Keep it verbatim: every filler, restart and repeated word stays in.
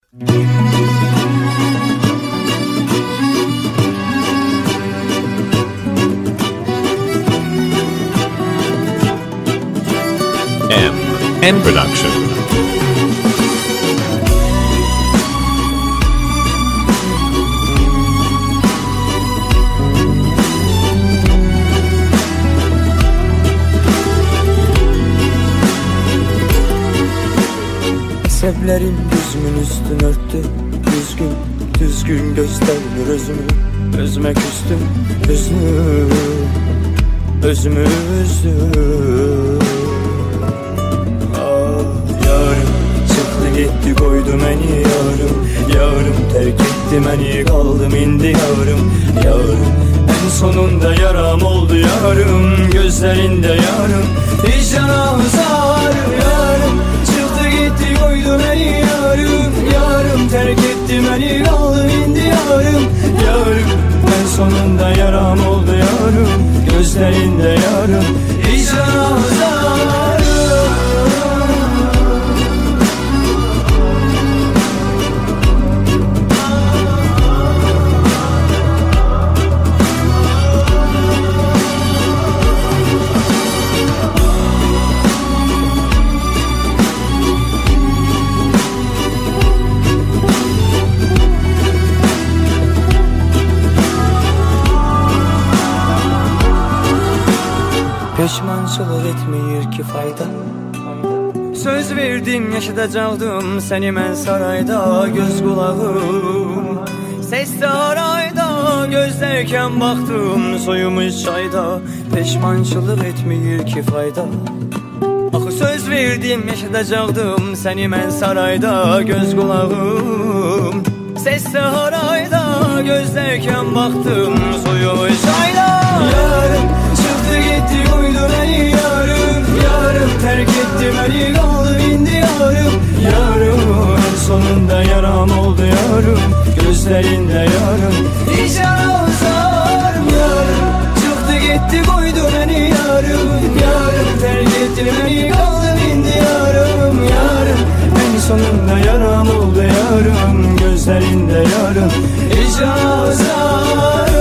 M. M Production. Sevlerim gözümün üstün örttü. Düzgün, düzgün göstermir özümü. Özüme küstüm, özümü, özümü üzdüm. Ah yarım, çıktı gitti koydum eni yarım. Yarım terk ettim eni kaldım indi yarım. Yarım en sonunda yaram oldu yarım. Gözlerinde yarım, hiç yanağımızar yarım. Çıktı gitti koydum eni yarım. Yarım terk ettim eni kaldım indi yarım. Yarım en sonunda yaram oldu yarım. Gözlerinde yarım, hiç yanağımızar. Peşmançılık etmeyir ki fayda. Söz verdim yaşatacaktım seni ben sarayda. Göz kulağım ses sarayda. Gözlerken baktım soyumuş çayda. Peşmançılık etmeyir ki fayda. Ah söz verdim yaşatacaktım seni ben sarayda. Göz kulağım ses sarayda. Gözlerken baktım soyumuş çayda. Yarım çıktı gitti koydu beni yarım. Yarım terk etti beni kaldı indi yarım. Yarım en sonunda yaram oldu yarım. Gözlerinde yarım, hiç yaramazar yarım. Çıktı gitti koydu beni yarım. Yarım terk etti beni kaldı indi yarım. Yarım en sonunda yaram oldu yarım. Gözlerinde yarım, hiç yaramazar.